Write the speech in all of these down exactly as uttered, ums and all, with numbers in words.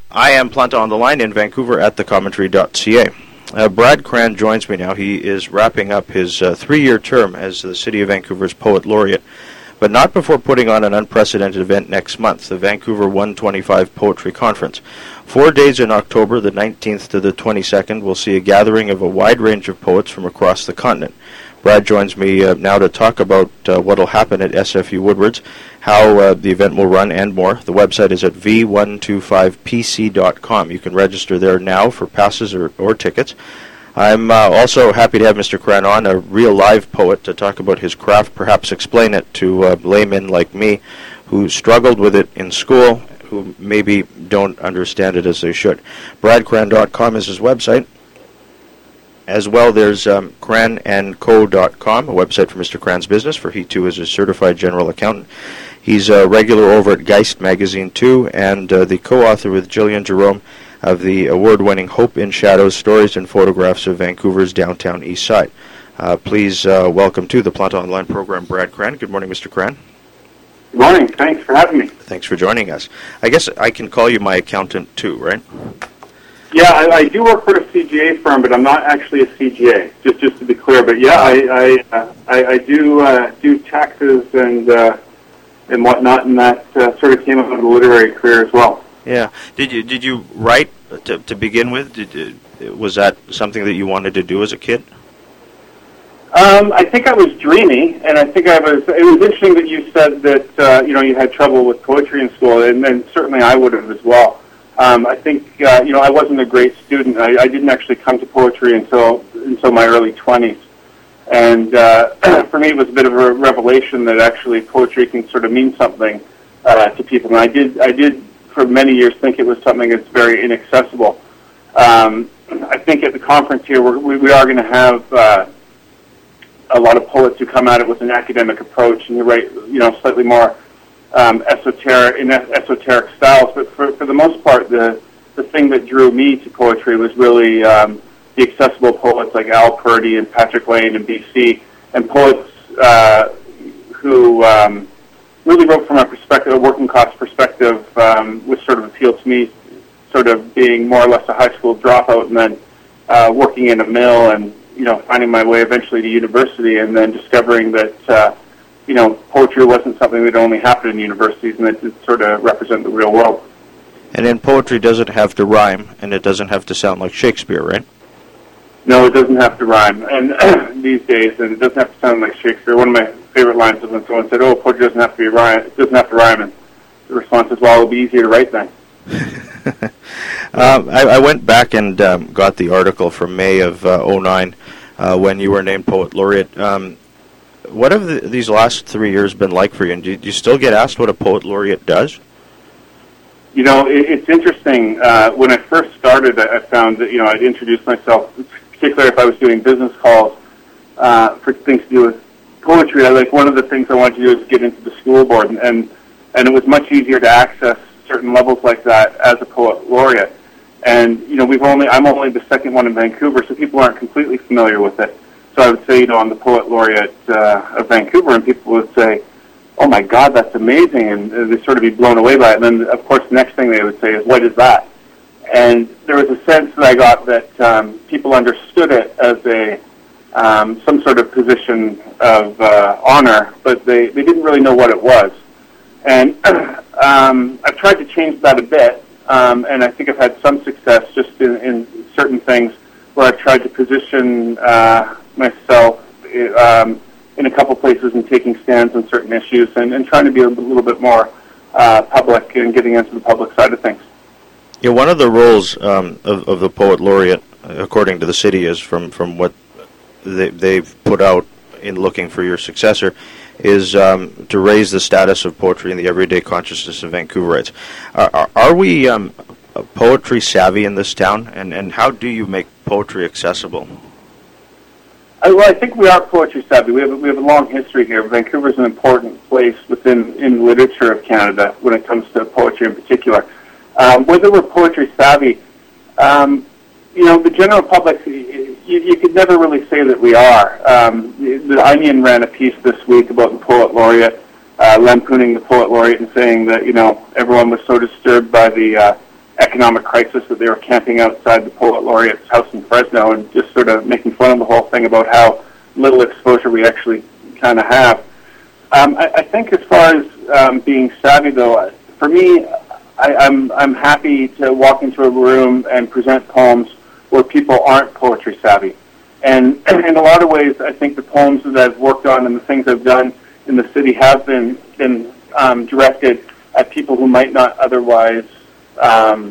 I am Planta on the line in Vancouver at the commentary dot c a. Uh, Brad Cran joins me now. He is wrapping up his uh, three-year term as the City of Vancouver's Poet Laureate, but not before putting on an unprecedented event next month, the Vancouver one twenty-five Poetry Conference. Four days in October, the nineteenth to the twenty-second, will see a gathering of a wide range of poets from across the continent. Brad joins me uh, now to talk about uh, what will happen at S F U Woodwards, how uh, the event will run, and more. The website is at v one two five p c dot com. You can register there now for passes or, or tickets. I'm uh, also happy to have Mister Cran on, a real live poet, to talk about his craft, perhaps explain it to uh, laymen like me who struggled with it in school, who maybe don't understand it as they should. brad cran dot com is his website. As well, there's um, cran and co dot com, a website for Mister Cran's business, for he, too, is a certified general accountant. He's a regular over at Geist Magazine, too, and uh, the co-author with Jillian Jerome of the award-winning Hope in Shadows, Stories and Photographs of Vancouver's Downtown East Side. Uh, please uh, welcome to the Planta Online program, Brad Cran. Good morning, Mister Cran. Good morning. Thanks for having me. Thanks for joining us. I guess I can call you my accountant, too, right? Yeah, I, I do work for a C G A firm, but I'm not actually a C G A. Just, just to be clear. But yeah, I, I, uh, I, I do uh, do taxes and uh, and whatnot, and that uh, sort of came out of the literary career as well. Yeah. Did you did you write to to begin with? Did you, was that something that you wanted to do as a kid? Um, I think I was dreamy, and I think I was. It was interesting that you said that uh, you know you had trouble with poetry in school, and, and certainly I would have as well. Um, I think, uh, you know, I wasn't a great student. I, I didn't actually come to poetry until until my early twenties. And uh, for me, it was a bit of a revelation that actually poetry can sort of mean something uh, to people. And I did, I did for many years think it was something that's very inaccessible. Um, I think at the conference here, we're, we, we are going to have uh, a lot of poets who come at it with an academic approach, and you write, you know, slightly more Um, esoteric in esoteric styles, but for, for the most part, the the thing that drew me to poetry was really um, the accessible poets like Al Purdy and Patrick Lane and B C, and poets uh, who um, really wrote from a perspective, a working class perspective, um, which sort of appealed to me, sort of being more or less a high school dropout and then uh, working in a mill and, you know, finding my way eventually to university and then discovering that uh, you know, poetry wasn't something that only happened in universities, and it did sort of represent the real world. And in poetry, doesn't have to rhyme, and it doesn't have to sound like Shakespeare, right? No, it doesn't have to rhyme, and these days, and it doesn't have to sound like Shakespeare. One of my favorite lines is when someone said, "Oh, poetry doesn't have to be rhyme. It doesn't have to rhyme," and the response is, "Well, it'll be easier to write then." um, I, I went back and um, got the article from May of uh, oh nine uh, when you were named Poet Laureate. Um, What have the, these last three years been like for you? And do you, do you still get asked what a Poet Laureate does? You know, it, it's interesting. Uh, when I first started, I, I found that, you know, I'd introduce myself, particularly if I was doing business calls uh, for things to do with poetry. I, like, one of the things I wanted to do is get into the school board, and, and, and it was much easier to access certain levels like that as a Poet Laureate. And, you know, we've only, I'm only the second one in Vancouver, so people aren't completely familiar with it. So I would say, you know, I'm the Poet Laureate uh, of Vancouver, and people would say, "Oh my God, that's amazing," and uh, they sort of be blown away by it. And then, of course, the next thing they would say is, "What is that?" And there was a sense that I got that um, people understood it as a um, some sort of position of uh, honor, but they, they didn't really know what it was. And um, I've tried to change that a bit, um, and I think I've had some success just in, in certain things where I've tried to position uh, myself um, in a couple places and taking stands on certain issues and, and trying to be a little bit more uh, public and getting into the public side of things. Yeah, one of the roles um, of, of the Poet Laureate, according to the city, is from, from what they, they've put out in looking for your successor, is um, to raise the status of poetry in the everyday consciousness of Vancouverites. Are, are, are we um, poetry savvy in this town, and, and how do you make poetry accessible? I, well, I think we are poetry savvy. We have a, we have a long history here. Vancouver is an important place within in literature of Canada when it comes to poetry in particular. Um, whether we're poetry savvy, um, you know, the general public, you, you could never really say that we are. Um, the, the Onion ran a piece this week about the Poet Laureate, uh, lampooning the Poet Laureate and saying that, you know, everyone was so disturbed by the uh, economic crisis that they were camping outside the Poet Laureate's house in Fresno and just sort of making fun of the whole thing about how little exposure we actually kind of have. Um, I, I think as far as um, being savvy, though, for me, I, I'm I'm happy to walk into a room and present poems where people aren't poetry savvy. And in a lot of ways, I think the poems that I've worked on and the things I've done in the city have been been um, directed at people who might not otherwise um,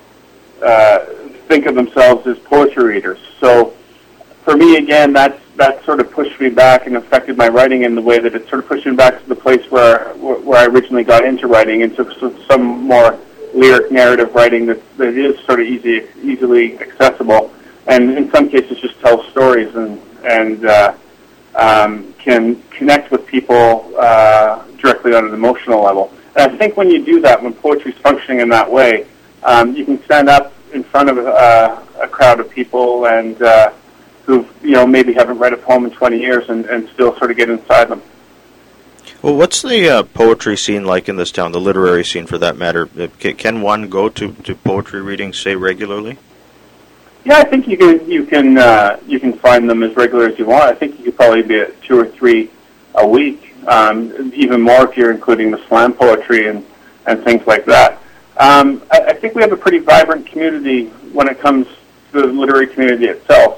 uh, think of themselves as poetry readers. So for me, again, that's that sort of pushed me back and affected my writing in the way that it sort of pushed me back to the place where where I originally got into writing, into some more lyric narrative writing that, that is sort of easy, easily accessible, and in some cases just tells stories and and uh, um, can connect with people uh, directly on an emotional level. And I think when you do that, when poetry is functioning in that way, um, you can stand up in front of uh, a crowd of people and uh, who, you know, maybe haven't read a poem in twenty years and, and still sort of get inside them. Well, what's the uh, poetry scene like in this town, the literary scene for that matter? Can one go to, to poetry readings, say, regularly? Yeah, I think you can you can uh, you can find them as regular as you want. I think you could probably be at two or three a week, um, even more if you're including the slam poetry and, and things like that. Um, I, I think we have a pretty vibrant community when it comes to the literary community itself.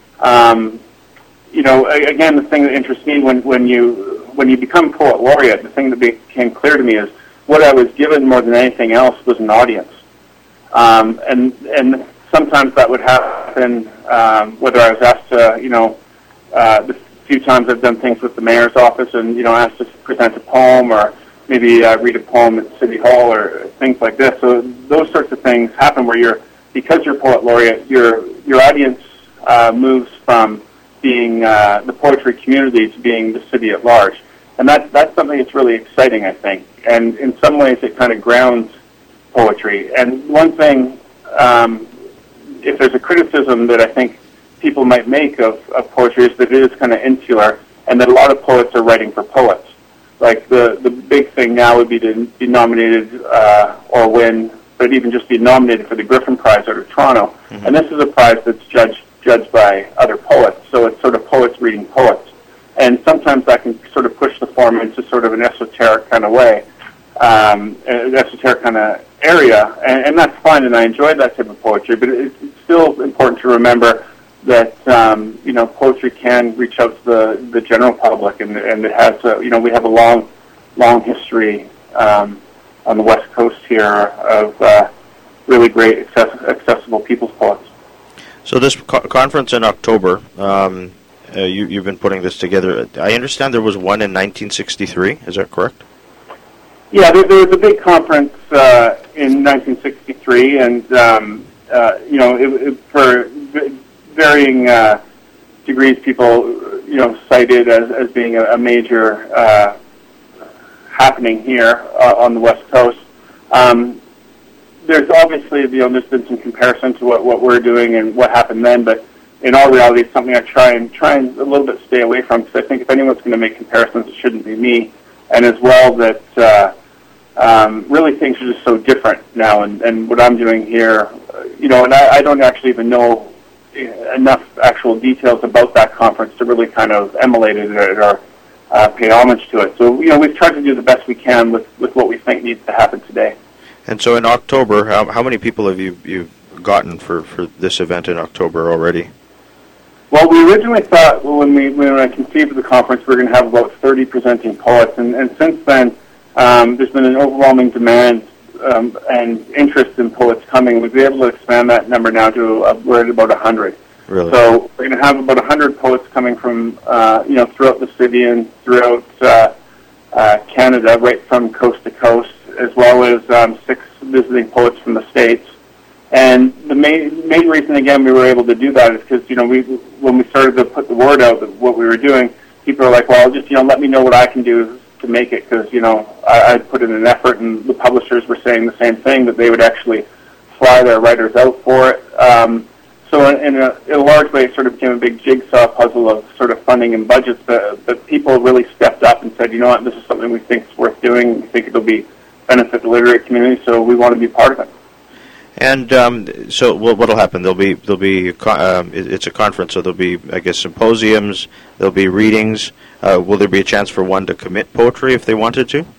Um, you know, again, the thing that interests me when, when you when you become Poet Laureate, the thing that became clear to me is what I was given more than anything else was an audience. Um, and and sometimes that would happen um, whether I was asked to, you know, uh, the few times I've done things with the mayor's office and, you know, asked to present a poem or maybe uh, read a poem at City Hall or things like this. So those sorts of things happen where you're, because you're Poet Laureate, your your audience Uh, moves from being uh, the poetry community to being the city at large. And that, that's something that's really exciting, I think. And in some ways it kind of grounds poetry. And one thing, um, if there's a criticism that I think people might make of, of poetry is that it is kind of insular and that a lot of poets are writing for poets. Like the, the big thing now would be to be nominated uh, or win, but even just be nominated for the Griffin Prize out of Toronto. Mm-hmm. And this is a prize that's judged judged by other poets, so it's sort of poets reading poets. And sometimes that can sort of push the form into sort of an esoteric kind of way, um, an esoteric kind of area, and, and that's fine, and I enjoy that type of poetry, but it's still important to remember that, um, you know, poetry can reach out to the, the general public, and, and it has, a, you know, we have a long, long history um, on the West Coast here of uh, really great access- accessible people's poets. So this co- conference in October, um, uh, you, you've been putting this together. I understand there was one in nineteen sixty-three. Is that correct? Yeah, there, there was a big conference uh, in nineteen sixty-three, and um, uh, you know, it, it, for varying uh, degrees, people you know cited as, as being a, a major uh, happening here uh, on the West Coast. Um, There's obviously, you know, there's been some comparison to what, what we're doing and what happened then, but in all reality, it's something I try and try and a little bit stay away from, because I think if anyone's going to make comparisons, it shouldn't be me. And as well that uh, um, really things are just so different now, and, and what I'm doing here, uh, you know, and I, I don't actually even know enough actual details about that conference to really kind of emulate it or, or uh, pay homage to it. So, you know, we've tried to do the best we can with, with what we think needs to happen today. And so in October, how, how many people have you you gotten for, for this event in October already? Well, we originally thought well, when we when I conceived of the conference, we were going to have about thirty presenting poets, and, and since then, um, there's been an overwhelming demand um, and interest in poets coming. We've been able to expand that number now to uh, we're at about one hundred. Really? So we're going to have about one hundred poets coming from uh, you know throughout the city and throughout uh, uh, Canada, right from coast to coast, as well as um, six visiting poets from the States. And the main main reason, again, we were able to do that is because, you know, we when we started to put the word out that what we were doing, people are like, well, just, you know, let me know what I can do to make it, because, you know, I, I put in an effort, and the publishers were saying the same thing, that they would actually fly their writers out for it. Um, so in, in, a, in a large way, it sort of became a big jigsaw puzzle of sort of funding and budgets, but, but people really stepped up and said, you know what, this is something we think is worth doing, we think it'll be benefit the literary community, so we want to be part of it. And um, so, what will happen? There'll be there'll be um, it's a conference, so there'll be, I guess, symposiums. There'll be readings. Uh, will there be a chance for one to commit poetry if they wanted to?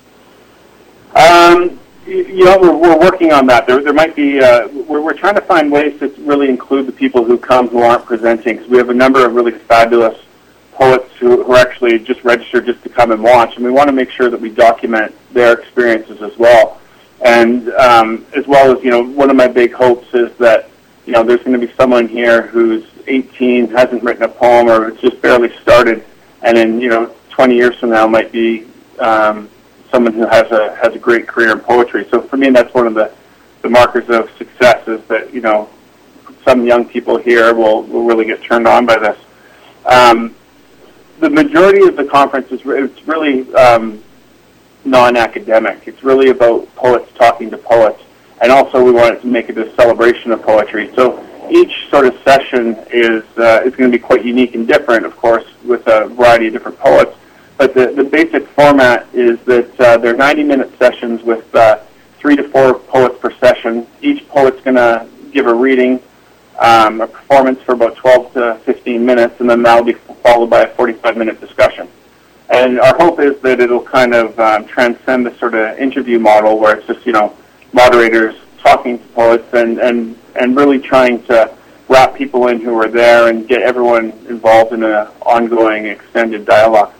Um, you know, we're, we're working on that. There, there might be. Uh, we're, we're trying to find ways to really include the people who come who aren't presenting. Because we have a number of really fabulous poets who, who are actually just registered just to come and watch, and we want to make sure that we document their experiences as well. And um, as well as, you know, one of my big hopes is that, you know, there's going to be someone here who's eighteen, hasn't written a poem, or it's just barely started, and in, you know, twenty years from now might be um, someone who has a has a great career in poetry. So for me, that's one of the, the markers of success, is that, you know, some young people here will, will really get turned on by this. Um, the majority of the conference is re- it's really um, non-academic. It's really about poets talking to poets, and also we wanted to make it a celebration of poetry. So each sort of session is uh, is going to be quite unique and different, of course, with a variety of different poets. But the, the basic format is that uh, they're ninety-minute sessions with uh, three to four poets per session. Each poet's going to give a reading, um, a performance for about twelve to fifteen minutes, and then that'll be followed by a forty-five minute discussion. And our hope is that it'll kind of um, transcend the sort of interview model where it's just, you know, moderators talking to poets and, and, and really trying to wrap people in who are there and get everyone involved in an ongoing extended dialogue.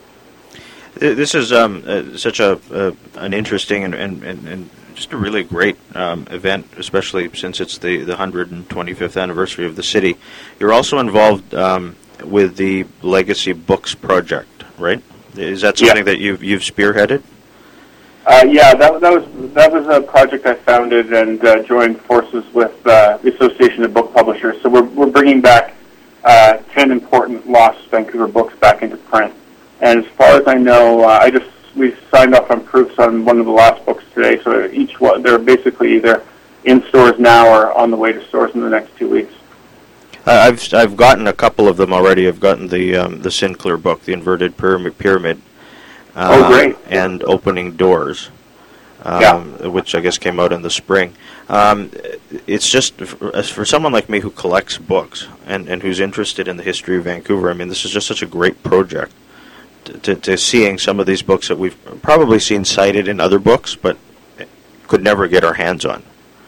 This is um, uh, such a uh, an interesting and, and, and just a really great um, event, especially since it's the, the one hundred twenty-fifth anniversary of the city. You're also involved um, with the Legacy Books Project, right? Is that something yeah. that you've you've spearheaded? Uh, yeah, that, that was that was a project I founded and uh, joined forces with uh, the Association of Book Publishers. So we're we're bringing back uh, ten important lost Vancouver books back into print. And as far as I know, uh, I just we signed off on proofs on one of the last books today. So each one, they're basically either in stores now or on the way to stores in the next two weeks. Uh, I've I've gotten a couple of them already. I've gotten the um, the Sinclair book, The Inverted Pyramid, Pyramid uh, oh, great. and Opening Doors, um, yeah. which I guess came out in the spring. Um, it's just, for, for someone like me who collects books and, and who's interested in the history of Vancouver, I mean, this is just such a great project to, to, to seeing some of these books that we've probably seen cited in other books, but could never get our hands on.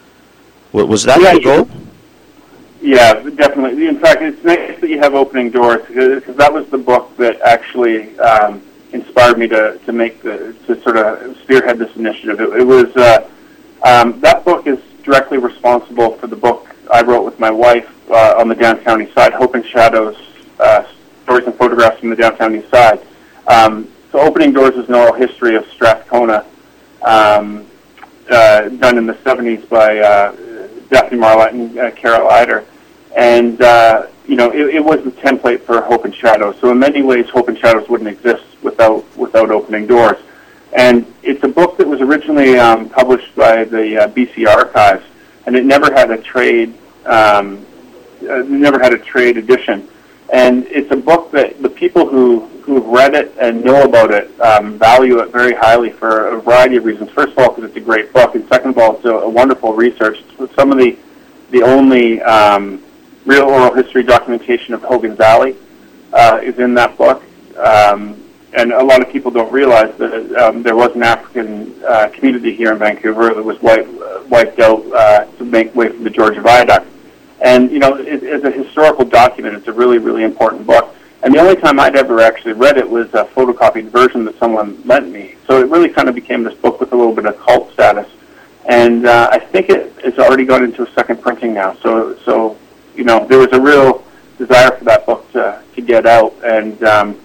Was that yeah, the goal? Yeah, definitely. In fact, it's nice that you have Opening Doors, because that was the book that actually um, inspired me to, to make the to sort of spearhead this initiative. It, it was uh, um, that book is directly responsible for the book I wrote with my wife uh, on the downtown east side, Hope and Shadows, uh, Stories and Photographs from the downtown east side. Um, so Opening Doors is an oral history of Strathcona, um, uh, done in the seventies by uh, Daphne Marlatt and uh, Carol Eider. And, uh, you know, it, it was the template for Hope and Shadows. So in many ways, Hope and Shadows wouldn't exist without without Opening Doors. And it's a book that was originally um, published by the uh, B C Archives, and it never had a trade, um, uh, never had a trade edition. And it's a book that the people who who've read it and know about it um, value it very highly for a variety of reasons. First of all, because it's a great book, and second of all, it's a, a wonderful research. It's some of the the only um, real oral history documentation of Hogan's Alley uh, is in that book. Um, and a lot of people don't realize that um, there was an African uh, community here in Vancouver that was wiped, uh, wiped out uh, to make way for the Georgia Viaduct. And, you know, it, it's a historical document. It's a really, really important book. And the only time I'd ever actually read it was a photocopied version that someone lent me. So it really kind of became this book with a little bit of cult status. And uh, I think it has already gone into a second printing now. So, so you know, there was a real desire for that book to, to get out. And, um,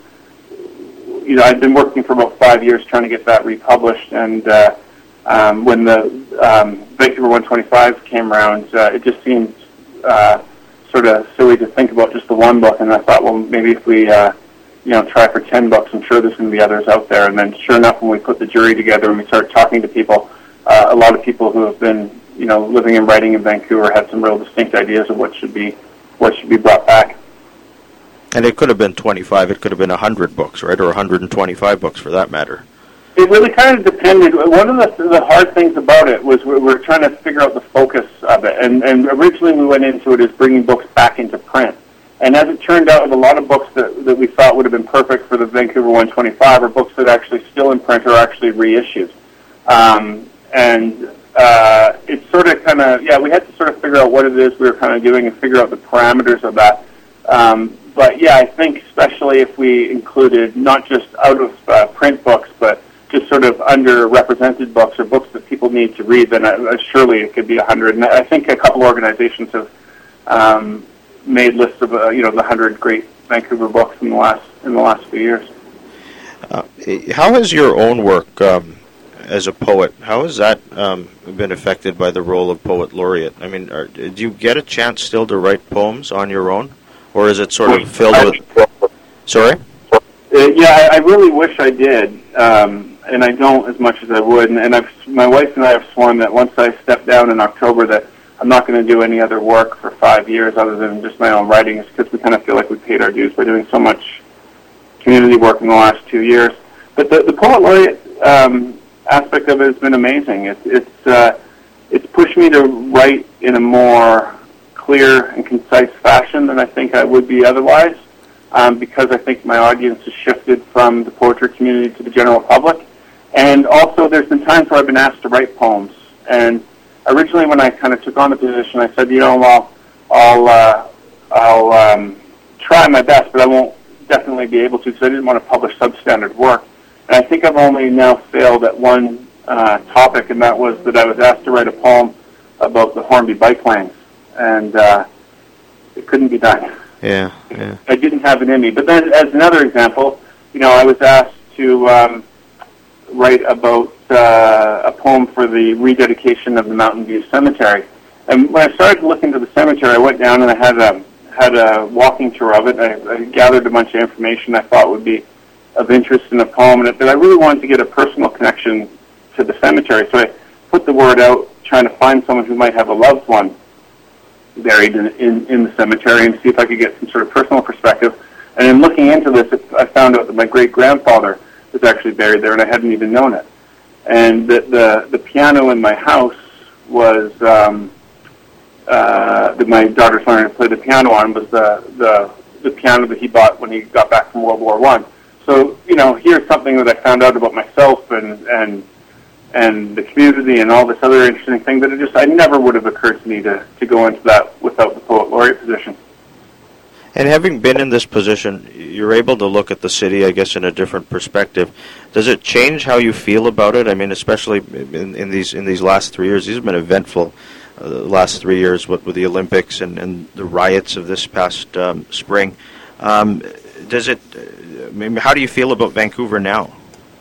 you know, I've been working for about five years trying to get that republished. And uh, um, when the um, Vancouver one twenty-five came around, uh, it just seemed uh, sort of silly to think about just the one book. And I thought, well, maybe if we, uh, you know, try for ten books, I'm sure there's going to be others out there. And then sure enough, when we put the jury together and we started talking to people, uh, a lot of people who have been, you know, living and writing in Vancouver had some real distinct ideas of what should be what should be brought back. And it could have been twenty-five. It could have been one hundred books, right, or one hundred twenty-five books for that matter. It really kind of depended. One of the, the hard things about it was we were trying to figure out the focus of it. And, and originally we went into it as bringing books back into print. And as it turned out, a lot of books that, that we thought would have been perfect for the Vancouver one twenty-five are books that are actually still in print or actually reissued. Um, and uh, it's sort of kind of, yeah, we had to sort of figure out what it is we were kind of doing and figure out the parameters of that. Um, but, yeah, I think especially if we included not just out-of-print uh, books, but just sort of underrepresented books or books that people need to read, then uh, surely it could be a hundred. And I think a couple organizations have um, made lists of uh, you know the hundred great Vancouver books in the last in the last few years. Uh, how has your own work um, as a poet? How has that um, been affected by the role of poet laureate? I mean, are, do you get a chance still to write poems on your own, or is it sort of filled with? Sorry. Uh, yeah, I, I really wish I did. Um, and I don't as much as I would. And, and I've, my wife and I have sworn that once I step down in October that I'm not going to do any other work for five years other than just my own writing, is because we kind of feel like we paid our dues by doing so much community work in the last two years. But the, the poet laureate um, aspect of it has been amazing. It's it's uh, it's pushed me to write in a more clear and concise fashion than I think I would be otherwise, um, because I think my audience has shifted from the poetry community to the general public. And also, there's been times where I've been asked to write poems. And originally, when I kind of took on the position, I said, you know, well, I'll uh, I'll um, try my best, but I won't definitely be able to, because I didn't want to publish substandard work. And I think I've only now failed at one uh, topic, and that was that I was asked to write a poem about the Hornby bike lanes, and uh, it couldn't be done. Yeah, yeah. I didn't have it in me. But then, as another example, you know, I was asked to um, write about uh, a poem for the rededication of the Mountain View Cemetery. And when I started looking to the cemetery, I went down and I had a had a walking tour of it. I, I gathered a bunch of information I thought would be of interest in the poem, and that I really wanted to get a personal connection to the cemetery. So I put the word out, trying to find someone who might have a loved one buried in, in, in the cemetery, and see if I could get some sort of personal perspective. And in looking into this, I found out that my great-grandfather was actually buried there, and I hadn't even known it. And the the, the piano in my house was, um, uh, that my daughter's learning to play the piano on, was the, the, the piano that he bought when he got back from World War One. So, you know, here's something that I found out about myself and, and and the community and all this other interesting thing that it just I never would have occurred to me to, to go into that without the poet laureate position. And having been in this position, you're able to look at the city, I guess, in a different perspective. Does it change how you feel about it? I mean, especially in, in these in these last three years, these have been eventful. Uh, the last three years, what with the Olympics and, and the riots of this past um, spring. Um, does it? I mean, how do you feel about Vancouver now?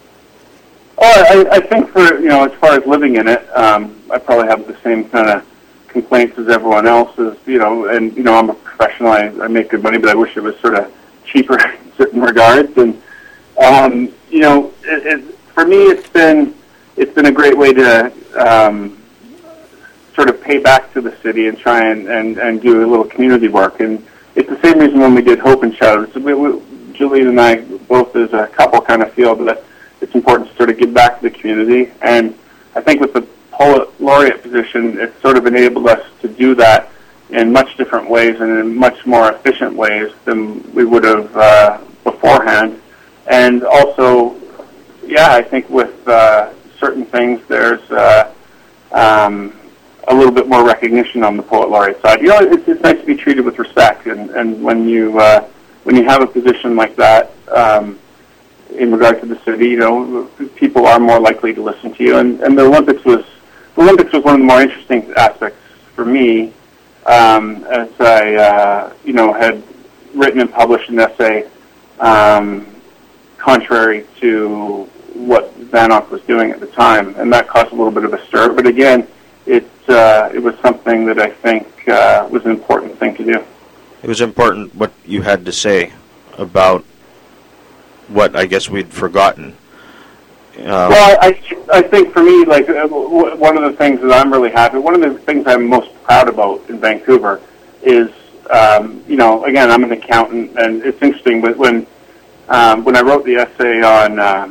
Oh, I, I think for, you know, as far as living in it, um, I probably have the same kind of complaints as everyone else is, you know, and, you know, I'm a professional, I, I make good money, but I wish it was sort of cheaper in certain regards. And, um, you know, it, it, for me, it's been, it's been a great way to um, sort of pay back to the city and try and, and, and do a little community work. And it's the same reason when we did Hope and Shadows. We, we, Julian and I, both as a couple, kind of feel that it's important to sort of give back to the community. And I think with the poet laureate position, it's sort of enabled us to do that in much different ways and in much more efficient ways than we would have uh, beforehand. And also, yeah, I think with uh, certain things, there's uh, um, a little bit more recognition on the poet laureate side. You know, it's, it's nice to be treated with respect, and, and when you uh, when you have a position like that, um, in regard to the city, you know, people are more likely to listen to you. And, and the Olympics was the Olympics was one of the more interesting aspects for me, um, as I, uh, you know, had written and published an essay um, contrary to what Vanoc was doing at the time, and that caused a little bit of a stir. But again, it uh, it was something that I think uh, was an important thing to do. It was important what you had to say about what I guess we'd forgotten. Um, well, I, I think for me, like, uh, w- one of the things that I'm really happy, one of the things I'm most proud about in Vancouver is, um, you know, again, I'm an accountant, and it's interesting, but when um, when I wrote the essay on uh,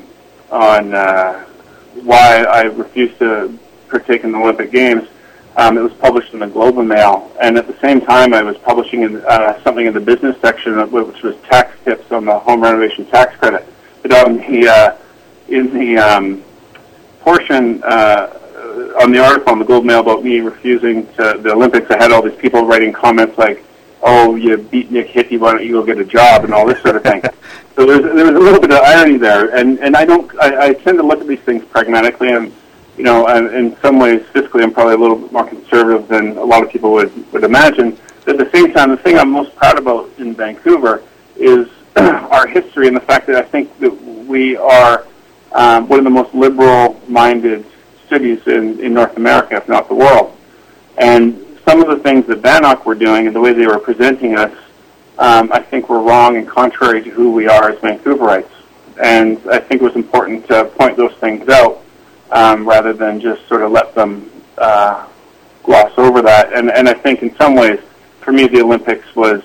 on uh, why I refused to partake in the Olympic Games. Um, it was published in the Globe and Mail, and at the same time I was publishing in, uh, something in the business section, which was tax tips on the home renovation tax credit. But on the, uh, in the um, portion uh, on the article in the Globe and Mail about me refusing to the Olympics, I had all these people writing comments like, oh, you beat Nick Hickey, why don't you go get a job, and all this sort of thing. So there's, there was a little bit of irony there, and, and I don't, I, I tend to look at these things pragmatically, and you know, and in some ways, fiscally, I'm probably a little bit more conservative than a lot of people would, would imagine. But at the same time, the thing I'm most proud about in Vancouver is our history and the fact that I think that we are um, one of the most liberal-minded cities in, in North America, if not the world. And some of the things that Bannock were doing and the way they were presenting us, um, I think were wrong and contrary to who we are as Vancouverites. And I think it was important to point those things out. Um, rather than just sort of let them uh, gloss over that. And, and I think in some ways, for me, the Olympics was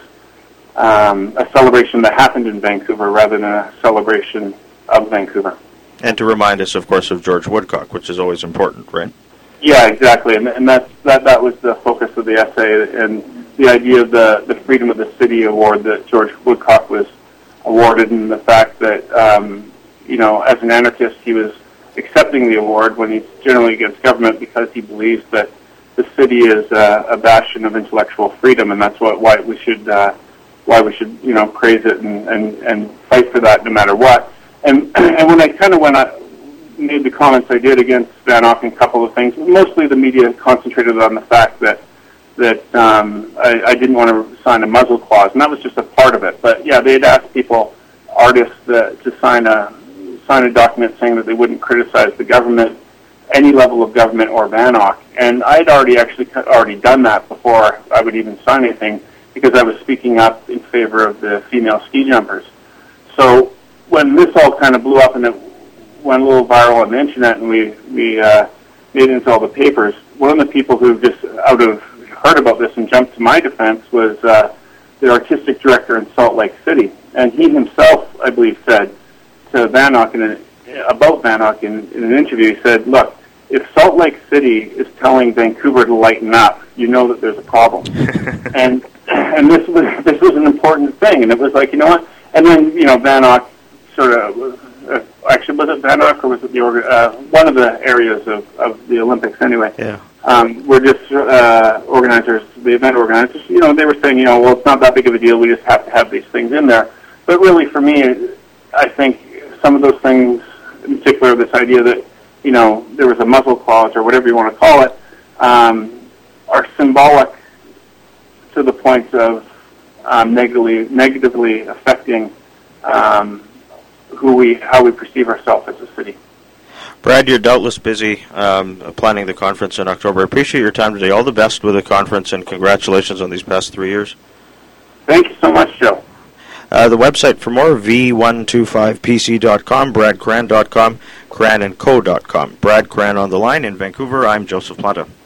um, a celebration that happened in Vancouver rather than a celebration of Vancouver. And to remind us, of course, of George Woodcock, which is always important, right? Yeah, exactly. And, and that's, that, that was the focus of the essay, and the idea of the, the Freedom of the City Award that George Woodcock was awarded, and the fact that, um, you know, as an anarchist, he was accepting the award when he's generally against government because he believes that the city is uh, a bastion of intellectual freedom, and that's what why we should uh, why we should you know praise it and, and, and fight for that no matter what. And and when I kind of when I made the comments I did against Bannock and a couple of things, mostly the media concentrated on the fact that that um, I, I didn't want to sign a muzzle clause, and that was just a part of it. But yeah, they had asked people, artists, uh, to sign a sign a document saying that they wouldn't criticize the government, any level of government or Bannock. And I'd already actually already done that before I would even sign anything, because I was speaking up in favor of the female ski jumpers. So when this all kind of blew up and it went a little viral on the internet and we, we uh, made it into all the papers, one of the people who just out of heard about this and jumped to my defense was uh, the artistic director in Salt Lake City. And he himself, I believe, said to Bannock, in a, about Bannock in, in an interview, he said, look, if Salt Lake City is telling Vancouver to lighten up, you know that there's a problem. and and this was this was an important thing, and it was like, you know what? And then, you know, Bannock sort of, uh, actually, was it Bannock or was it the, uh, one of the areas of, of the Olympics anyway? Yeah. Um, we're just uh, organizers, the event organizers, you know, they were saying, you know, well, it's not that big of a deal, we just have to have these things in there. But really, for me, I think some of those things, in particular this idea that, you know, there was a muzzle clause or whatever you want to call it, um, are symbolic to the point of um, negatively negatively affecting um, who we, how we perceive ourselves as a city. Brad, you're doubtless busy um, planning the conference in October. I appreciate your time today. All the best with the conference, and congratulations on these past three years. Thank you so much, Joe. Uh, the website for more, v one two five p c dot com, brad cran dot com, cran and co dot com. Brad Cran on the line in Vancouver. I'm Joseph Planta.